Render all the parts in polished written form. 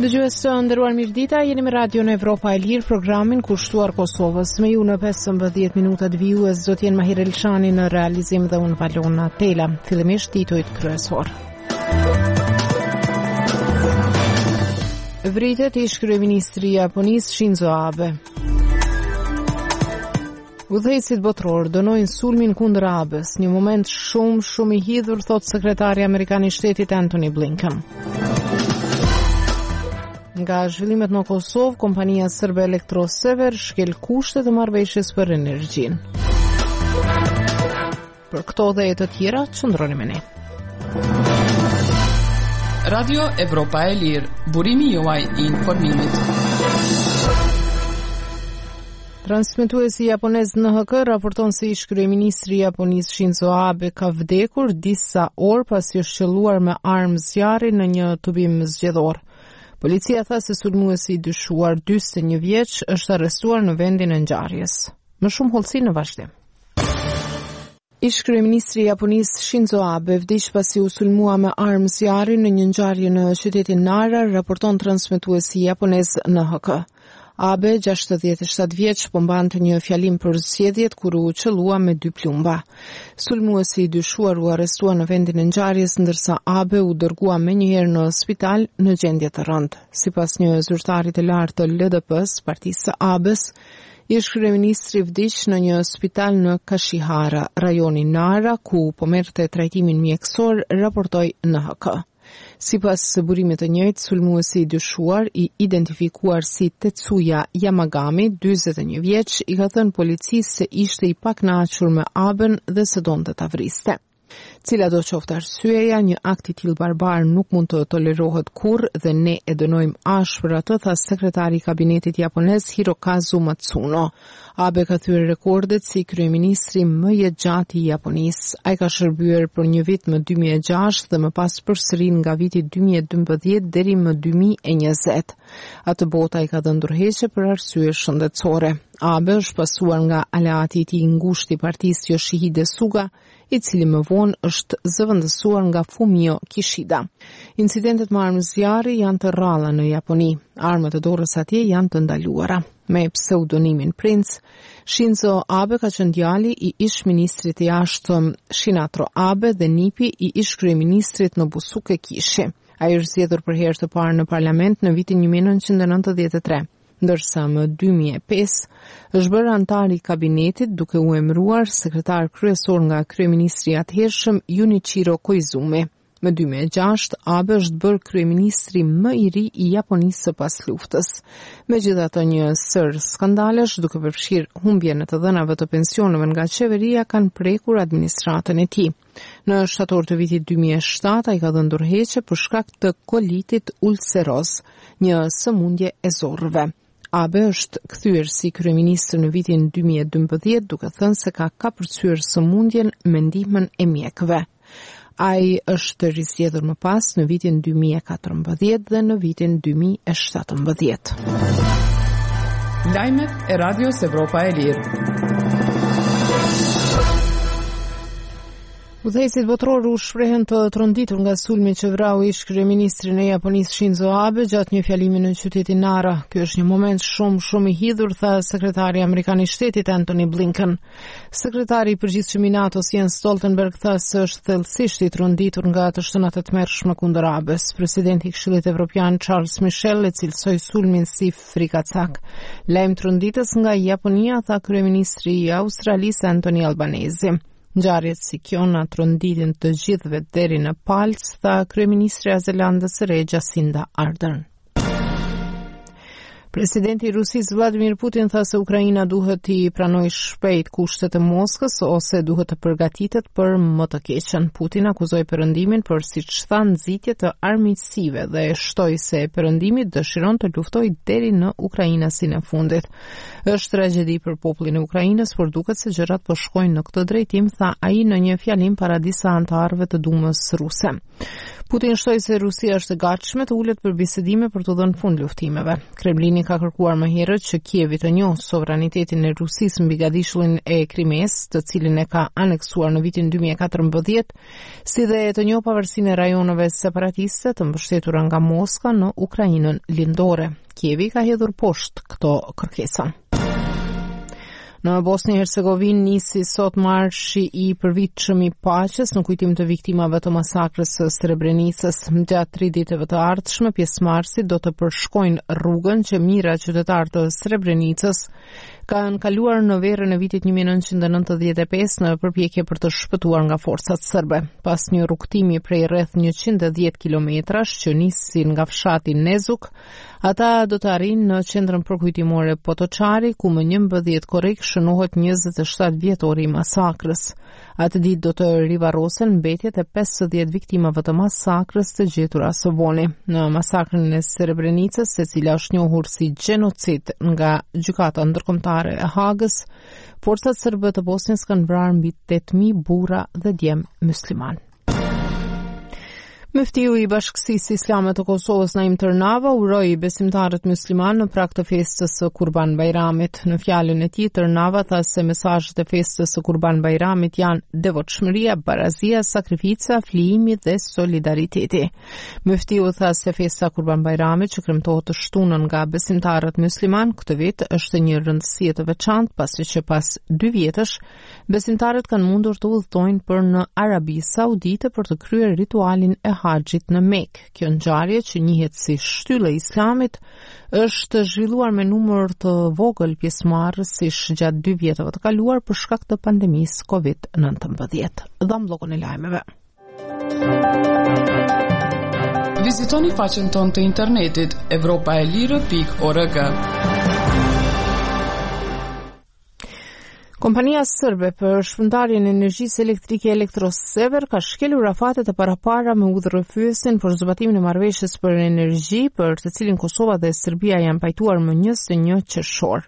Dëgjues të nderuar, mirëdita, jeni me Radion Evropa e Lirë, programin kushtuar Kosovës. Me ju në 15 minutat vijues do t'jenë Mahir Elshani në realizim dhe unë Valona Tela. Fillimisht titujt kryesor. Vritet ish kryeministri i Japonisë Shinzo Abe. Udhëheqësit botror dënojnë sulmin kundër Abes, një moment shumë i hidhur, thot sekretari amerikan i shtetit Antony Blinken. Nga zhvillimet në Kosovë, kompania serbe Elektrosever shkel kushtet e marrëveshjes për energjinë. Për këto dhe e të tjera, qëndroni me ne. Radio Evropa e Lirë, burimi juaj i informimit. Transmetuesi japonez NHK raporton se ish kryeministri i Japonisë Shinzo Abe ka vdekur disa orë pasi është qelluar me armë zjarri në një tubim zgjedhor. Policia tha se sulmuesi i dyshuar 41 vjeç është arrestuar në vendin e ngjarjes. Më shumë hollësi në vazhdim. Ish kryeministri i Japonisë Shinzo Abe vdiq pasi u sulmua me armë zjarri në një ngjarje në qytetin Nara, raporton transmetuesi japonez NHK. Abe, 67 vjeç, po mbante një fjalim për zgjedhjet kur u qellua me 2 plumba. Sulmuesi i dyshuar u arrestua në vendin e ngjarjes, ndërsa Abe u dërgua menjëherë në spital në gjendje të rëndë. Sipas një zyrtari të lartë të LDP-s, partisë së Abes, ish kryeministri vdiq në një spital në Kashihara, rajoni Nara, ku po merrte trajtimin mjekësor, raportoi NHK. Sipas burimit të njëjtë, sulmuesi i dyshuar, i identifikuar si Tetsuya Yamagami, 41 vjeç, i ka thënë policisë se ishte i pakënaqur me Aben dhe se donte ta vriste. Cila do qoftë arsyeja, një akt i tillë barbar nuk mund të tolerohet kurrë dhe ne e dënojmë ashpër atë, tha sekretari i kabinetit japonez Hirokazu Matsuno. Abe ka thyer rekordet si kryeministri më i gjatë i Japonisë. Ai ka shërbyer për një vit më 2006 dhe më pas përsëri nga viti 2012 deri më 2020. Atë bota i ka dhënë ndërheqje për arsye shëndetësore. Abe është pasuar nga aleati i tij ngushtë i partisë Yoshihide Suga, i cili më vonë është zëvendësuar nga Fumio Kishida. Incidentet me armë zjarri janë të rralla në Japoni. Armët e dorës atje janë të ndaluara. Me pseudonimin Prince, Shinzo Abe ka qenë djali i ish ministrit të jashtëm Shinatro Abe dhe nipi i ish kryeministrit Nobusuke Kishi. Ai është zgjedhur për herë të parë në parlament në vitin 1993. Ndërsa më 2005 është bërë antar i kabinetit duke u emëruar sekretar kryesor nga kryeministri i atëhershëm Junichiro Koizumi. Më 2006 Abe është bërë kryeministri më i ri i Japonisë së pas luftës. Megjithatë, një sër skandalesh duke përfshirë humbjen e të dhënave të pensioneve nga qeveria kanë prekur administratën e tij. Në shtator të vitit 2007 ai ka dhënë ndërheqje për shkak të kolitit ulceroz, një sëmundje e zorrëve. Abe është kthyer si kryeministër në vitin 2012 duke thënë se ka kapërcyer sëmundjen me ndihmën e mjekëve. Ai është rizgjedhur më pas në vitin 2014 dhe në vitin 2017. Lajmet e Radios Evropa e Lirë. Udhëheqësit botror u shprehen të tronditur nga sulmi që vrau ish kryeministrin e Japonisë Shinzo Abe gjatë një fjalimi në qytetin Nara. Ky është një moment shumë i hidhur, tha sekretari amerikan i shtetit Antony Blinken. Sekretari i përgjithshëm i NATO-s Jens Stoltenberg tha se është thellësisht i tronditur nga të shtënat e tmerrshme kundër Abes. Presidenti i Këshillit Evropian Charles Michel e cilësoi sulmin si frikacak. Lajm tronditës nga Japonia, tha kryeministri i Australisë Anthony Albanese. Ngjarjet si kjo na tronditin të gjithëve deri në palc, tha kryeministri i Zelandës së Re Jacinda Ardern. Presidenti i Rusisë Vladimir Putin tha se Ukraina duhet i pranojë shpejt kushtet e Moskës ose duhet të përgatitet për më të keqen. Putin akuzoi Perëndimin për, siç tha, nxitje të armiqësive dhe e shtoi se Perëndimi dëshiron të luftojë deri në Ukrainasin e fundit. Është tragjedi për popullin e Ukrainës, por duket se gjërat po shkojnë në këtë drejtim, tha ai në një fjalim para disa anëtarëve të Dumës ruse. Putin shtoi se Rusia është e gatshme të ulet për bisedime për të dhënë fund luftimeve. Kremlini ka kërkuar më herët që Kievi të njohë sovranitetin e Rusisë mbi gadishullin e Krimes, të cilin e ka aneksuar në vitin 2014, si dhe të njohë pavarësinë e rajoneve separatiste të mbështetura nga Moska në Ukrainën lindore. Kievi ka hedhur poshtë këto kërkesa. Në Bosni Hercegovinë nisi sot marshi i përvitshëm i paqes në kujtim të viktimave të masakrës së Srebrenicës. Gjatë 3 ditëve të ardhshme, pjesëmarrësit do të përshkojnë rrugën që mijëra qytetarë të Srebrenicës kanë kaluar në verën e vitit 1995 në përpjekje për të shpëtuar nga forcat serbe. Pas një rrugtimi prej rreth 110 kilometrash që nisin nga fshati Nezuk, ata do të arrijnë në qendrën përkujtimore Potočari, ku më 11 korrik shënohet 27 vjetori i masakrës. Atë ditë do të rivarrosen mbetjet e 50 viktimave të masakrës të gjetura së voni. Në masakrën e Srebrenicës, e cila është njohur si gjenocid nga Gjykata Ndërkombëtare e Hagës, forcat serbe të Bosnjës kanë vrarë mbi 8.000 burra dhe djem musliman. Muftiu i Bashkësisë Islame të Kosovës Naim Tërnava uroi besimtarët musliman në prag të festës së Kurban Bayramit. Në fjalën e tij, Tërnava tha se mesazhet e festës së Kurban Bayramit janë devotshmëria, barazia, sakrifica, flijimi dhe solidariteti. Muftiu tha se festa Kurban Bayramit, që kremtohet të shtunën nga besimtarët musliman këtë vit, është një rëndësi të veçantë, pasi që pas 2 vjetësh besimtarët kanë mundur të udhtojnë për në Arabi Saudite për të kryer ritualin e Haxhit në Mekë. Kjo ngjarje, që njihet si shtylla e Islamit, është zhvilluar me numër të vogël pjesëmarrësish gjatë 2 vjetëve të kaluar për shkak të pandemisë COVID-19. Dham bllokun e lajmeve. Vizitoni faqen tonë të internetit europaelire.org. Kompania serbe për shpërndarjen e energjisë elektrike Elektrosever ka shkelur afatet e parapara me udhërrëfyesin për zbatimin e marrëveshjes për energji, për të cilin Kosova dhe Serbia janë pajtuar më 21 qershor.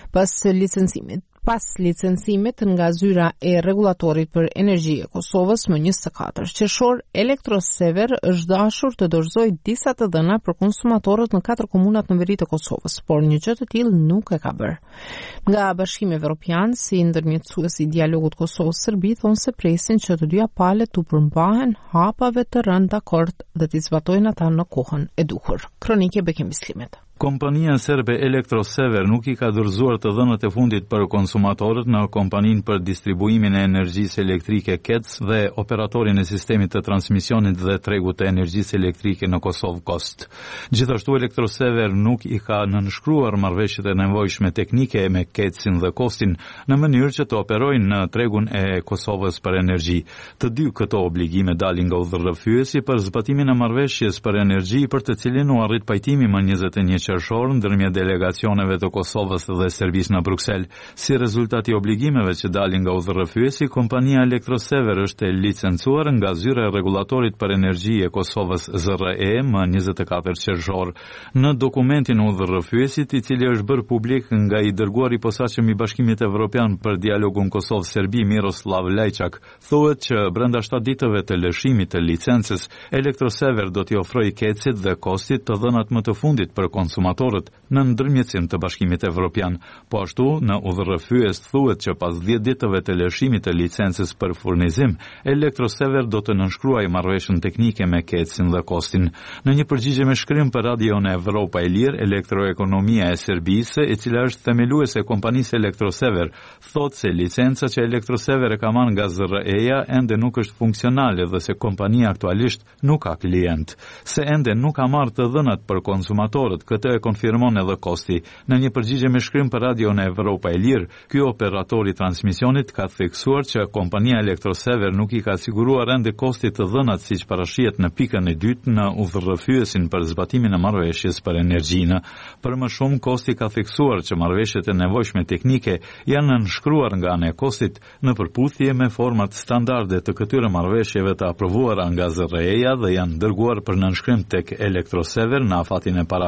Pas licencimit nga zyra e rregullatorit për energji e Kosovës më 24 qershor, Elektrosever është dashur të dorëzojë disa të dhëna për konsumatorët në 4 komunat në veri të Kosovës, por një gjë të tillë nuk e ka bërë. Nga Bashkimi Evropian, si ndërmjetësues i dialogut Kosovë-Serbi, thonë se presin që të dyja palët të përmbahen hapave të rënë dakord dhe t'i zbatojnë ata në kohën e duhur. Kronike Bekim Bislimit. Kompania serbe Elektrosever nuk i ka dorëzuar të dhënat e fundit për konsumatorët në kompaninë për distribuimin e energjisë elektrike KEC dhe operatorin e sistemit të transmisionit dhe tregut të energjisë elektrike në Kosovë Kost. Gjithashtu Elektrosever nuk i ka nënshkruar marrëveshjet e nevojshme teknike me KEC-in dhe Kostin në mënyrë që të operojnë në tregun e Kosovës për energji. Të dy këto obligime dalin nga udhërrëfyesi për zbatimin e marrëveshjes për energji, për të cilin u arrit pajtimi më 21 qershor ndërmjet delegacioneve të Kosovës dhe Serbisë në Bruksel. Si rezultat i obligimeve që dalin nga udhërrëfyesi, kompania Elektrosever është e licencuar nga zyra e rregullatorit për energji e Kosovës ZRE më 24 qershor. Në dokumentin e udhërrëfyesit, i cili është bërë publik nga i dërguari i posaçëm i Bashkimit Evropian për dialogun Kosovë-Serbi Miroslav Lajçak, thuhet që brenda 7 ditëve të lëshimit të licencës, Elektrosever do t'i ofrojë KEC-it dhe Kostit të dhënat më të fundit për konsumatorët në ndërmjetësim të Bashkimit Evropian. Po ashtu, në udhërrëfyes thuhet që pas 10 ditëve të lëshimit të licencës për furnizim, Elektrosever do të nënshkruajë marrëveshjen teknike me KEC-in dhe Kostin. Në një përgjigje me shkrim për Radion Evropa e Lirë, Elektroekonomia e Serbisë, e cila është themeluese e kompanisë Elektrosever, thotë se licenca që Elektrosever e ka marrë nga ZRE-ja ende nuk është funksionale dhe se kompania aktualisht nuk ka klient. Se ende nuk ka marrë të dhënat për konsumatorët, këtë e konfirmon edhe Kosti. Në një përgjigje me shkrim për Radion Evropa e Lirë, ky operator i transmisionit ka theksuar që kompania Elektrosever nuk i ka siguruar ende Kostit të dhënat siç parashihet në pikën e dytë në udhërrëfyesin për zbatimin e marrëveshjes për energjinë. Për më shumë, Kosti ka theksuar që marrëveshjet e nevojshme teknike janë nënshkruar nga ana e Kostit në përputhje me format standarde të këtyre marrëveshjeve të aprovuara nga ZRE-ja dhe janë dërguar për nënshkrim tek Elektrosever në afatin e paraparë sipas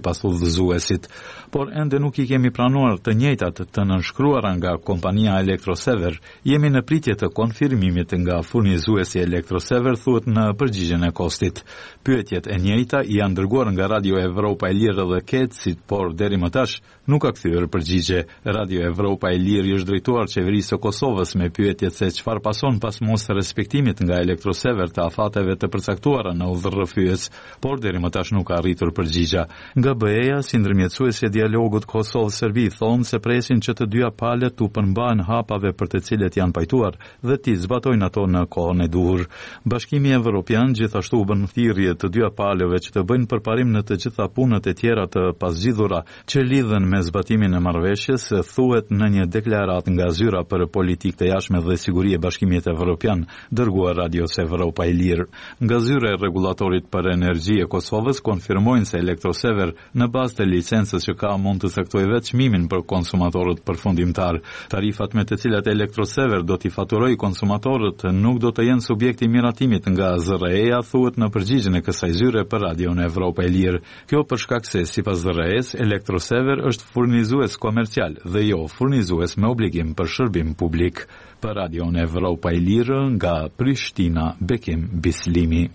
sipas udhëzuesit, por ende nuk I kemi pranuar të njëjtat të nënshkruara nga kompania Electrosever. Jemi në pritje të konfirmimit nga furnizuesi Electrosever, thuhet në përgjigjen e kostit. Pyetjet e njëjta janë dërguar nga Radio Evropa e Lirë dhe KEC, por deri më tash nuk ka kthyer përgjigje. Radio Evropa e Lirë është drejtuar qeverisë së Kosovës me pyetjet se çfarë pason pas mos respektimit nga Electrosever të afateve të përcaktuara në udhërrëfyes, por deri më tash nuk ka arritur përgjigja. Nga BE-ja, si ndërmjetësuesi e dialogut Kosovë-Serbi, thonë se presin që të dyja palët të përmbahen hapave për të cilet janë pajtuar dhe të zbatojnë ato në kohën e duhur. Bashkimi Evropian gjithashtu bën thirrje të dyja palëve që të bëjnë përparim në të gjitha punët e tjera të pasgjidhura që lidhen me zbatimin e marrëveshjes, thuhet në një deklaratë nga zyra për politikë të jashtme dhe siguri e Bashkimit Evropian, dërguar Radios Evropa e Lirë. Nga zyra e rregullatorit për energji e Kosovës konfirmojnë se Electrosever në bazë të licencës që ka mund të caktojë vetë çmimin për konsumatorët përfundimtar. Tarifat me të cilat Electrosever do t'i faturojë konsumatorët nuk do të jenë subjekti miratimit nga ZRE-ja, thuhet në përgjigjen e kësaj zyre për Radion Evropa e Lirë. Kjo për shkak se sipas ZRE-s Electrosever është furnizues komercial dhe jo furnizues me obligim për shërbim publik. Për Radion Evropa e Lirë nga Prishtina, Bekim Bislimi.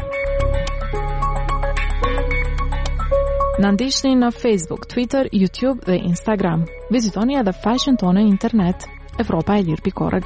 Na ndiqni në Facebook, Twitter, YouTube dhe Instagram. Vizitoni edhe faqen tonë në internet evropaelir.org.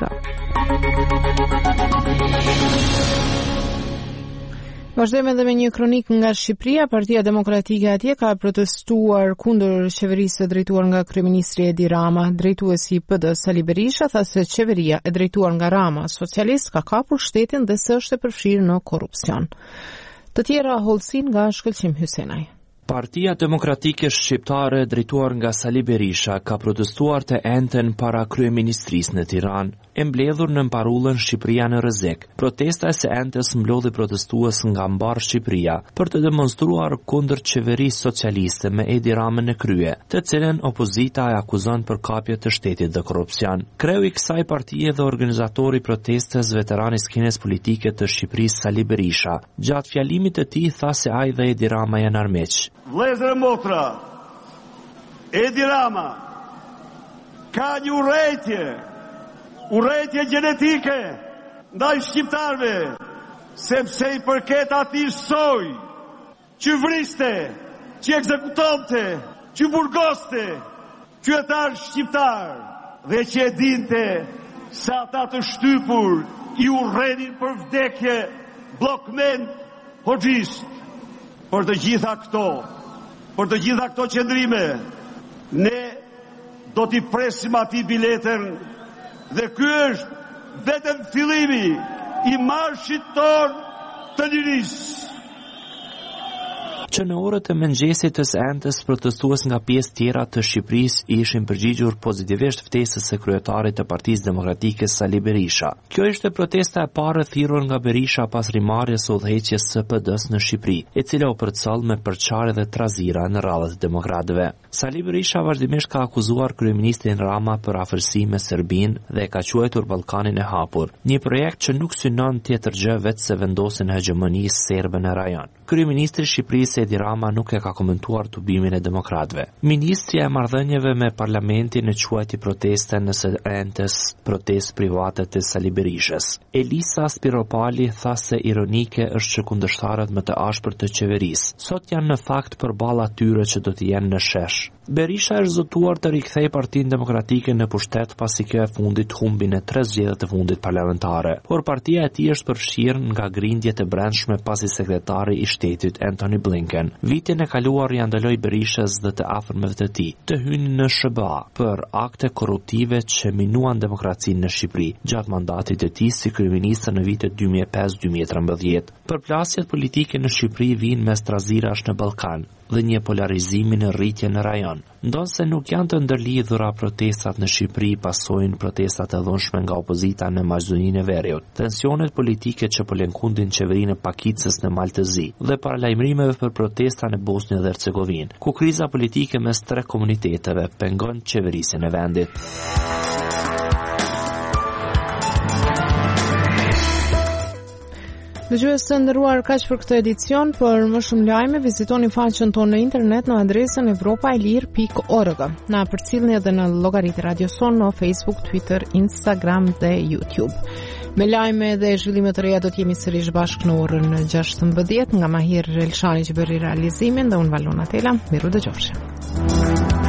Vazhdojmë edhe me një kronik nga Shqipëria. Partia Demokratike atje ka protestuar kundër qeverisë së drejtuar nga kryeministri Edi Rama. Drejtuesi I PD Sali Berisha tha se qeveria e drejtuar nga Rama socialist ka kapur shtetin dhe se është e përfshirë në korrupsion. Të tjera hollësin nga Shkëlqim Hysenaj. Partia Demokratike Shqiptare drejtuar nga Sali Berisha ka protestuar të enten para kryeministrisë në Tiranë, e mbledhur në mbarullën Shqipëria në rrezik. Protesta e së entes mblodhi protestues nga mbar Shqipëria për të demonstruar kundër qeverisë socialiste me Edi Ramën në krye, të cilën opozita e akuzon për kapje të shtetit dhe korrupsion. Kreu I kësaj partie dhe organizatori protestes, veterani skenës politike të Shqipërisë Sali Berisha, gjatë fjalimit të tij tha se ai dhe Edi Rama janë armiq. Vlezër e motra, Edi Rama ka një urrëtie gjenetike ndaj shqiptarëve, sepse I përket atij soj që vriste, që ekzekutonte, që burgoste, qytetar shqiptar dhe që e dinte se ata të shtypur I urrenin për vdekje bllokmen hoxhist. Për të gjitha këto qëndrime, ne do t'i presim ati biletën dhe ky është vetëm fillimi I marshit ton të lirisë. Që në orët e mëngjesit të së entes protestues nga pjesë tjera të Shqipërisë ishin përgjigjur pozitivisht ftesës së kryetarit të Partisë Demokratike Sali Berisha. Kjo ishte protesta e parë thirrur nga Berisha pas rimarrjes së udhëheqjes së PD-s në Shqipëri, e cila u përcall me përçarje dhe trazira në radhë të demokratëve. Sali Berisha vazhdimisht ka akuzuar kryeministrin Rama për afërsi me Serbinë dhe ka quajtur Ballkanin e hapur, një projekt që nuk synon tjetër gjë veç se vendosin hegemoni serbe në rajon. Kryeministri I Shqipërisë Edi Rama nuk e ka komentuar tubimin e demokratëve. Ministria e marrëdhënieve me parlamentin e quajti proteste nëse entes protestë private të Sali Berishës. Elisa Spiropali tha se ironike është që kundërshtarët më të ashpër të qeverisë sot janë në fakt përballë atyre që do të jenë në shesh. Berisha është zotuar të rikthejë Partinë Demokratike në pushtet pasi kjo e fundit humbi në 3 zgjedhjet e fundit parlamentare, por partia e tij është përfshirë nga grindjet e brendshme pasi sekretari I shtetit Antony Blinken vitin e kaluar I ndaloi Berishës dhe të afërmëve të tij të hynë në SBA për akte korruptive që minuan demokracinë në Shqipëri gjatë mandatit të tij si kryeminist në vitet 2005-2013. Përplasjet politike në Shqipëri vijnë mes trazirash në Ballkan dhe një polarizimi në rritje në rajon. Ndonse nuk janë të ndërlidhura protestat në Shqipëri pasojnë protestat e dhunshme nga opozita në Maqedoninë e Veriut, tensionet politike që po lëngkundin qeverinë e Pakicës në Maltëzi dhe paralajmërimeve për protesta në Bosnjë dhe Hercegovinë, ku kriza politike mes 3 komuniteteve pengon qeverisjen e vendit. Dëgjues të nderuar, kaq për këtë edicion. Për më shumë lajme vizitoni faqen tonë në internet në adresën evropailir.org. Na përcjellni edhe në llogaritë Radio Son në Facebook, Twitter, Instagram dhe YouTube. Me lajme dhe zhvillime të reja do të jemi sërish bashkë në orën 16 nga Mahir Elshani që bëri realizimin dhe unë Valona Tela. Miru dëgjofshim.